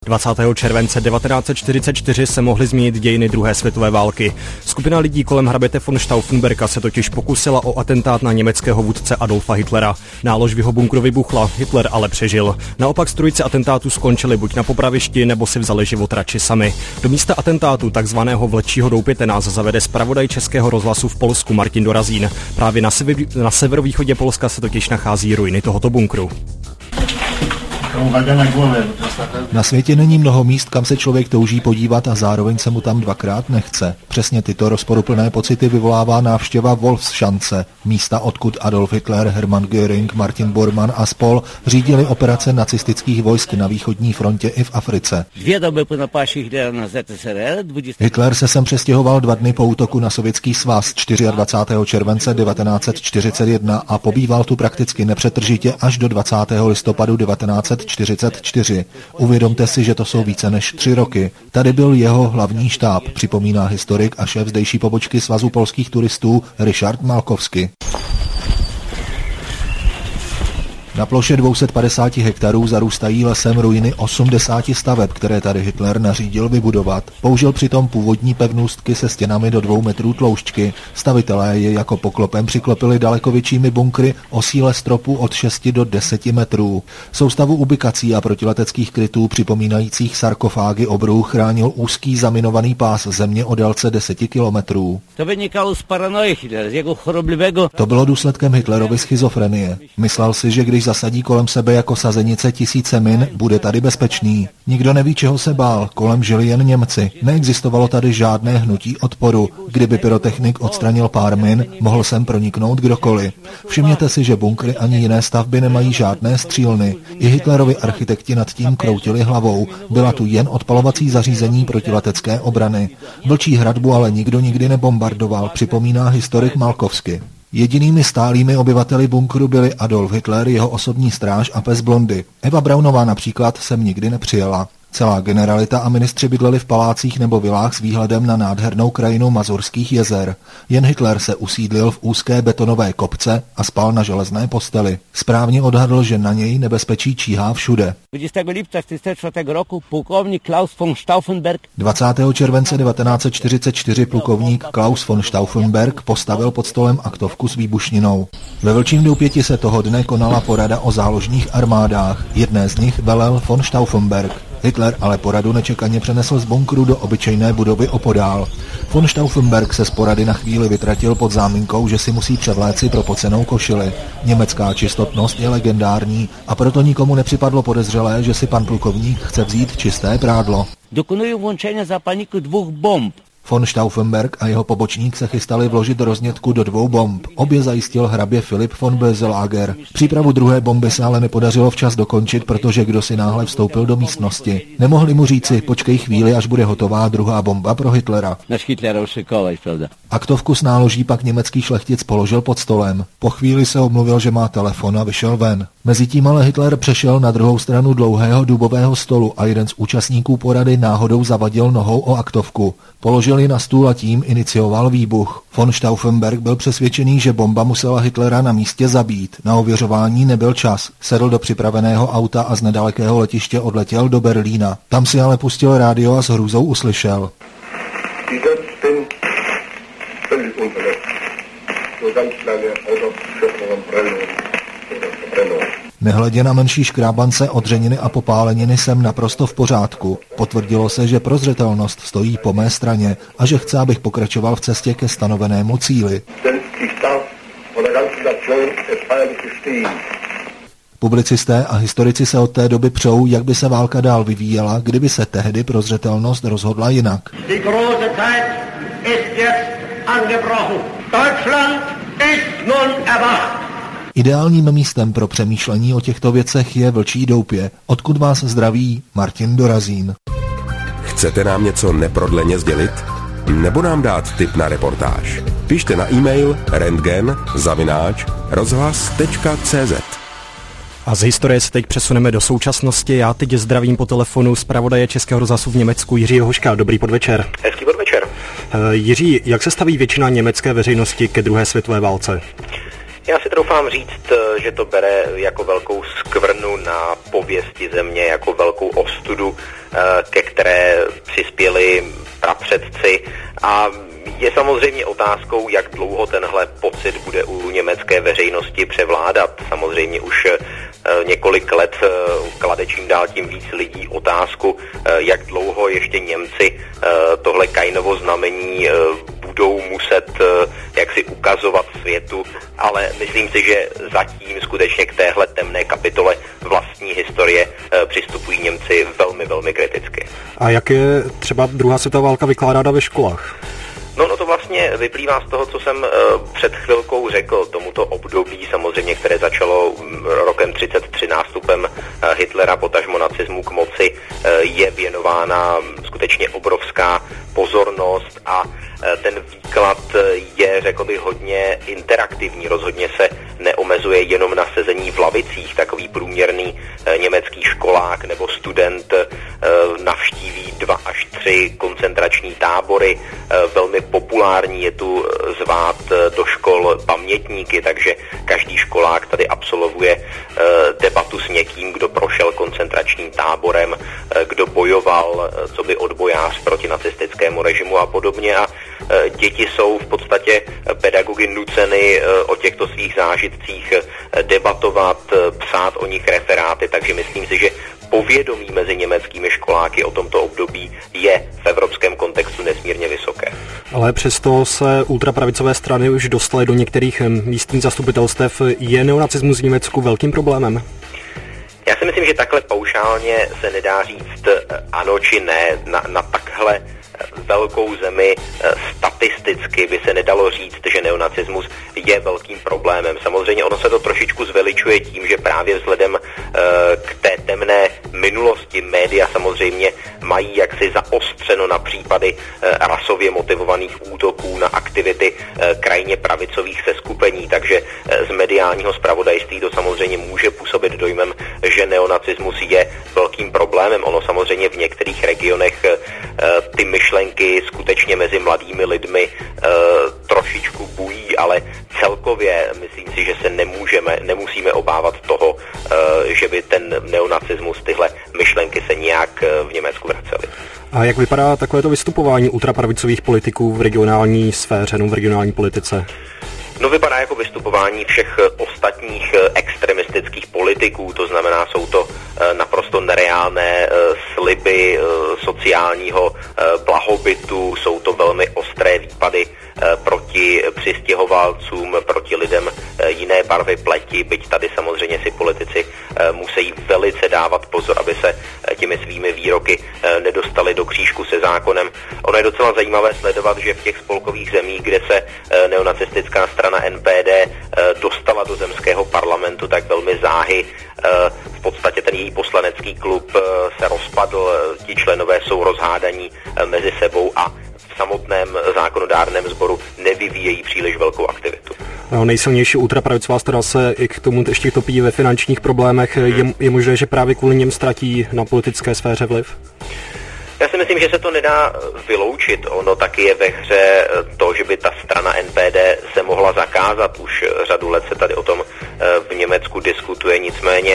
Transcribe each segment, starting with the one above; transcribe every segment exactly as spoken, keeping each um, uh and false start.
dvacátého července devatenáct set čtyřicet čtyři se mohly změnit dějiny druhé světové války. Skupina lidí kolem hraběte von Stauffenberga se totiž pokusila o atentát na německého vůdce Adolfa Hitlera. Nálož v jeho bunkru vybuchla, Hitler ale přežil. Naopak strůjci atentátu skončili buď na popravišti, nebo si vzali život radši sami. Do místa atentátu, takzvaného Vlčího doupěte, nás zavede zpravodaj Českého rozhlasu v Polsku Martin Dorazín. Právě na, sever, na severovýchodě Polska se totiž nachází ruiny tohoto bunkru. Na světě není mnoho míst, kam se člověk touží podívat a zároveň se mu tam dvakrát nechce. Přesně tyto rozporuplné pocity vyvolává návštěva Wolfschanze, místa, odkud Adolf Hitler, Hermann Göring, Martin Bormann a spol. řídili operace nacistických vojsk na východní frontě i v Africe. Hitler se sem přestěhoval dva dny po útoku na Sovětský svaz dvacátého čtvrtého července devatenáct set čtyřicet jedna a pobýval tu prakticky nepřetržitě až do dvacátého listopadu devatenáct set čtyřicet čtyři. Uvědomte si, že to jsou více než tři roky. Tady byl jeho hlavní štáb, připomíná historik a šéf zdejší pobočky Svazu polských turistů Ryszard Malkowski. Na ploše dvě stě padesát hektarů zarůstají lesem ruiny osmdesáti staveb, které tady Hitler nařídil vybudovat. Použil přitom původní pevnůstky se stěnami do dvou metrů tloušťky. Stavitelé je jako poklopem přiklopili daleko většími bunkry o síle stropu od šesti do deseti metrů. Soustavu ubikací a protileteckých krytů připomínajících sarkofágy obrů chránil úzký zaminovaný pás země o délce deseti kilometrů. To vynikalo z paranoji Hitlera, z jeho choroblivého... To bylo důsledkem Hitlerovy schizofrenie. Myslel si, že když zasadí kolem sebe jako sazenice tisíce min, bude tady bezpečný. Nikdo neví, čeho se bál, kolem žili jen Němci. Neexistovalo tady žádné hnutí odporu. Kdyby pyrotechnik odstranil pár min, mohl sem proniknout kdokoliv. Všimněte si, že bunkry ani jiné stavby nemají žádné střílny. I Hitlerovi architekti nad tím kroutili hlavou. Byla tu jen odpalovací zařízení protiletecké obrany. Vlčí hradbu ale nikdo nikdy nebombardoval, připomíná historik Malkowski. Jedinými stálými obyvateli bunkru byli Adolf Hitler, jeho osobní stráž a pes Blondy. Eva Braunová například sem nikdy nepřijela. Celá generalita a ministři bydleli v palácích nebo vilách s výhledem na nádhernou krajinu Mazurských jezer. Jen Hitler se usídlil v úzké betonové kopce a spal na železné posteli. Správně odhadl, že na něj nebezpečí číhá všude. dvacátého lipca čtyřicet čtvrtého roku plukovník Klaus von Stauffenberg dvacátého července devatenáct set čtyřicet čtyři plukovník Klaus von Stauffenberg postavil pod stolem aktovku s výbušninou. Ve Vlčím doupěti se toho dne konala porada o záložních armádách. Jedné z nich velel von Stauffenberg. Hitler ale poradu nečekaně přenesl z bunkru do obyčejné budovy opodál. Von Stauffenberg se z porady na chvíli vytratil pod záminkou, že si musí převléci propocenou košili. Německá čistotnost je legendární a proto nikomu nepřipadlo podezřelé, že si pan plukovník chce vzít čisté prádlo. Dokonují vłączenia zapalniku dvou bomb. Von Stauffenberg a jeho pobočník se chystali vložit roznětku do dvou bomb. Obě zajistil hrabě Philipp von Böselager. Přípravu druhé bomby se ale nepodařilo včas dokončit, protože kdo si náhle vstoupil do místnosti. Nemohli mu říci, počkej chvíli, až bude hotová druhá bomba pro Hitlera. Aktovku s náloží pak německý šlechtic položil pod stolem. Po chvíli se omluvil, že má telefon a vyšel ven. Mezitím ale Hitler přešel na druhou stranu dlouhého dubového stolu a jeden z účastníků porady náhodou zavadil nohou o aktovku. Položil ji na stůl a tím inicioval výbuch. Von Stauffenberg byl přesvědčený, že bomba musela Hitlera na místě zabít. Na ověřování nebyl čas. Sedl do připraveného auta a z nedalekého letiště odletěl do Berlína. Tam si ale pustil rádio a s hrůzou uslyšel. Nehledě na menší škrábance, odřeniny a popáleniny jsem naprosto v pořádku. Potvrdilo se, že prozřetelnost stojí po mé straně a že chce, abych pokračoval v cestě ke stanovenému cíli. Publicisté a historici se od té doby přou, jak by se válka dál vyvíjela, kdyby se tehdy prozřetelnost rozhodla jinak. Ideálním místem pro přemýšlení o těchto věcech je Vlčí doupě, odkud vás zdraví Martin Dorazín. Chcete nám něco neprodleně sdělit? Nebo nám dát tip na reportáž? Pište na e-mail rentgen zavináč rozhlas tečka cé zet. A z historie se teď přesuneme do současnosti. Já teď zdravím po telefonu zpravodaje Českého rozhlasu v Německu Jiřího Hoška. Dobrý podvečer. Hezký podvečer. Uh, Jiří, jak se staví většina německé veřejnosti ke druhé světové válce? Já si troufám říct, že to bere jako velkou skvrnu na pověsti země, jako velkou ostudu ke které přispěli prapředci, a je samozřejmě otázkou, jak dlouho tenhle pocit bude u německé veřejnosti převládat. Samozřejmě už několik let klade čím dál tím víc lidí otázku, jak dlouho ještě Němci tohle Kainovo znamení budou muset jaksi ukazovat světu, ale myslím si, že zatím skutečně k téhle temné kapitole vlastní historie přistupují Němci velmi, velmi kriticky. A jak je třeba druhá světová válka vykládána ve školách? No, no to vlastně vyplývá z toho, co jsem uh, před chvilkou řekl. Tomuto období samozřejmě, které začalo rokem třicet tři nástupem uh, Hitlera, potažmo nacismu k moci, uh, je věnována skutečně obrovská pozornost a uh, ten výklad je, řekl bych, hodně interaktivní. Rozhodně se neomezuje jenom na sezení v lavicích. Takový průměrný uh, německý školák nebo student uh, navštíví dva až tři koncentrační tábory. Uh, velmi populární je tu zvát do škol pamětníky, takže každý školák tady absolvuje debatu s někým, kdo prošel koncentračním táborem, kdo bojoval co by odbojář proti nacistickému režimu a podobně, a děti jsou v podstatě pedagogy nuceny o těchto svých zážitcích debatovat, psát o nich referáty, takže myslím si, že povědomí mezi německými školáky o tomto období je v evropském kontextu nesmírně vysoké. Ale přesto se ultrapravicové strany už dostaly do některých místních zastupitelstev. Je neonacismus v Německu velkým problémem? Já si myslím, že takhle paušálně se nedá říct ano či ne. Na, na takhle velkou zemi statisticky by se nedalo říct, že neonacismus je velkým problémem. Samozřejmě ono se to trošičku zveličuje tím, že právě vzhledem k té temné minulosti média samozřejmě mají jaksi zaostřeno na případy rasově motivovaných útoků na aktivity krajně pravicových seskupení, takže z mediálního zpravodajství to samozřejmě může působit dojmem, že neonacismus je velkým problémem. Ono samozřejmě v některých regionech ty myšlenky skutečně mezi mladými lidmi trošičku bují, ale celkově myslím si, že se nemůžeme, nemusíme obávat toho, že by ten neonacismus, tyhle myšlenky se nějak v Německu vracely. A jak vypadá takovéto vystupování ultrapravicových politiků v regionální sféře, no v regionální politice? No, vypadá jako vystupování všech ostatních extremistických politiků, to znamená, jsou to naprosto nereálné sliby sociálního blahobytu, jsou to velmi ostré výpady proti přistěhovalcům, proti lidem jiné barvy pleti, byť tady samozřejmě si politici musí velice dávat pozor, aby se těmi svými výroky nedostali do křížku se zákonem. Ono je docela zajímavé sledovat, že v těch spolkových zemích, kde se neonacistická strana N P D dostala do zemského parlamentu, tak velmi záhy v podstatě ten její poslanecký klub se rozpadl, ti členové jsou rozhádaní mezi sebou a v samotném zákonodárném sboru nevyvíjejí příliš velkou aktivitu. No, nejsilnější ultrapravicová strana se i k tomu ještě topí ve finančních problémech. Hmm. Je, je možné, že právě kvůli něm ztratí na politické sféře vliv? Já si myslím, že se to nedá vyloučit. Ono taky je ve hře to, že by ta strana N P D se mohla zakázat. Už řadu let se tady o tom v Německu diskutuje, nicméně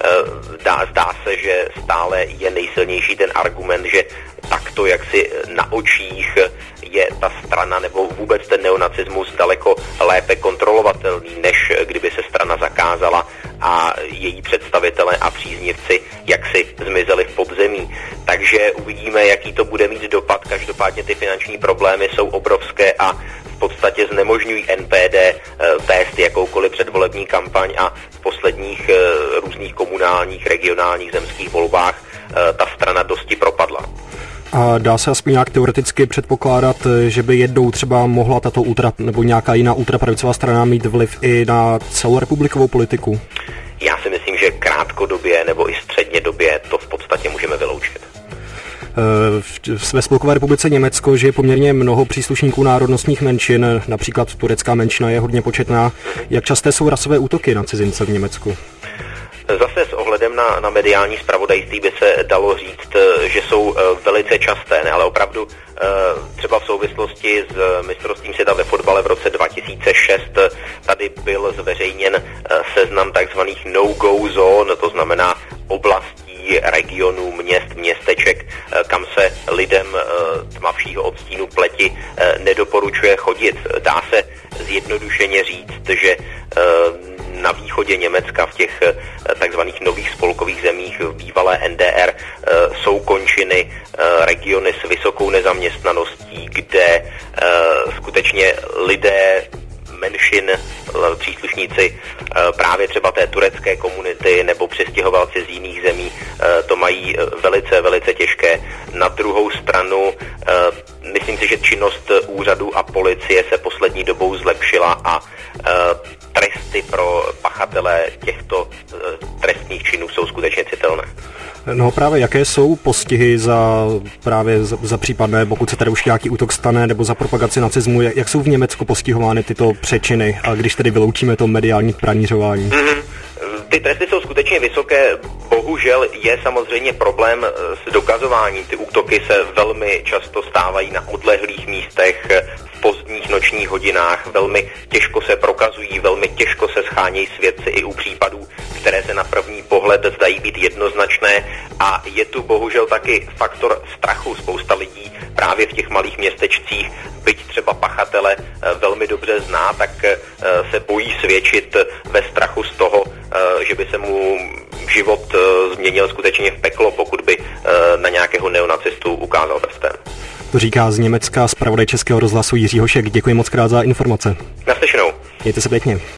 dá, zdá se, že stále je nejsilnější ten argument, že takto jaksi na očích je ta strana nebo vůbec ten neonacismus daleko lépe kontrolovatelný, než kdyby se strana zakázala a její představitelé a příznivci jaksi zmizeli v podzemí. Takže uvidíme, jaký to bude mít dopad. Každopádně ty finanční problémy jsou obrovské a v podstatě znemožňují N P D vést jakoukoliv předvolební kampaň a v posledních různých komunálních, regionálních, zemských volbách ta strana dosti propadla. A dá se aspoň nějak teoreticky předpokládat, že by jednou třeba mohla tato ultra nebo nějaká jiná ultrapravicová strana mít vliv i na celou republikovou politiku? Já si myslím, že krátkodobě nebo i střednědobě to v podstatě můžeme vyloučit. Ve Spolkové republice Německo žije poměrně mnoho příslušníků národnostních menšin, například turecká menšina je hodně početná. Jak časté jsou rasové útoky na cizince v Německu? Zase s ohledem na, na mediální zpravodajství by se dalo říct, že jsou velice časté, ne, ale opravdu třeba v souvislosti s mistrovstvím světa ve fotbale v roce dva tisíce šest tady byl zveřejněn seznam takzvaných no-go zone, to znamená oblastí, regionů, měst, městeček, kam se lidem tmavšího odstínu pleti nedoporučuje chodit. Dá se zjednodušeně říct, že na východě Německa, v těch takzvaných nových spolkových zemích v bývalé N D R, jsou končiny, regiony s vysokou nezaměstnaností, kde skutečně lidé menšin, příslušníci právě třeba té turecké komunity nebo přistěhovalci z jiných zemí to mají velice, velice těžké. Na druhou stranu myslím si, že činnost úřadu a policie se poslední dobou zlepšila a tresty pro pachatele těchto trestných činů jsou skutečně citelné. No právě jaké jsou postihy za právě za, za případné, pokud se tady už nějaký útok stane, nebo za propagaci nacismu, jak jsou v Německu postihovány tyto přečiny, a když tedy vyloučíme to mediální pranířování? Mm-hmm. Ty tresty jsou skutečně vysoké, bohužel je samozřejmě problém s dokazováním. Ty útoky se velmi často stávají na odlehlých místech, v pozdních nočních hodinách, velmi těžko se prokazují, velmi těžko se schánějí svědci i u případů, které se na první pohled zdají být jednoznačné, a je tu bohužel taky faktor strachu. Spousta lidí právě v těch malých městečcích, byť třeba pachatele velmi dobře zná, tak se bojí svědčit ve strachu z toho, že by se mu život změnil skutečně v peklo, pokud by na nějakého neonacistu ukázal prstem. To říká z Německa zpravodaj Českého rozhlasu Jiří Hošek. Děkuji moc krát za informace. Naslyšenou. Mějte se pěkně.